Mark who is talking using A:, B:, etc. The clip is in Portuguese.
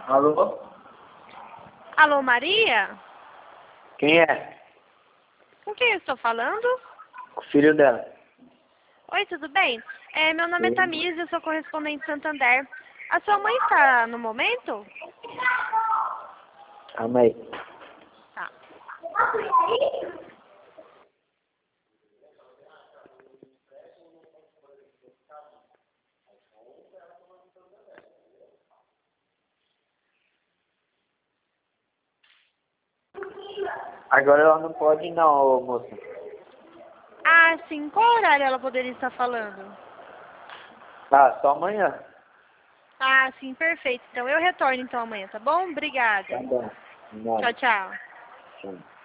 A: Alô?
B: Alô, Maria?
A: Quem é?
B: Com quem eu estou falando?
A: O filho dela.
B: Oi, tudo bem? Meu nome é
A: Oi.
B: Tamires, eu sou correspondente Santander. A sua mãe está no momento?
A: Calma aí.
B: Tá.
A: Agora ela não pode não, ô, moça.
B: Ah, sim. Qual horário ela poderia estar falando?
A: Tá, só amanhã.
B: Ah, sim, perfeito. Então eu retorno então amanhã, tá bom? Obrigada.
A: Tá bom.
B: Tchau,
A: Nada.
B: tchau.
A: Tchau.